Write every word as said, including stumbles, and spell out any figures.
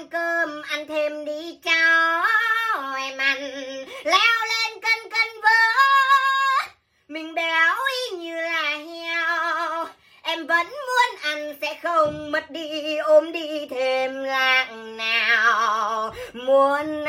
ăn cơm, ăn thêm đi cháu. Em ăn leo lên cân cân vỡ, mình béo y như là heo. Em vẫn muốn ăn sẽ không mất đi, ôm đi thêm lạng nào. Muốn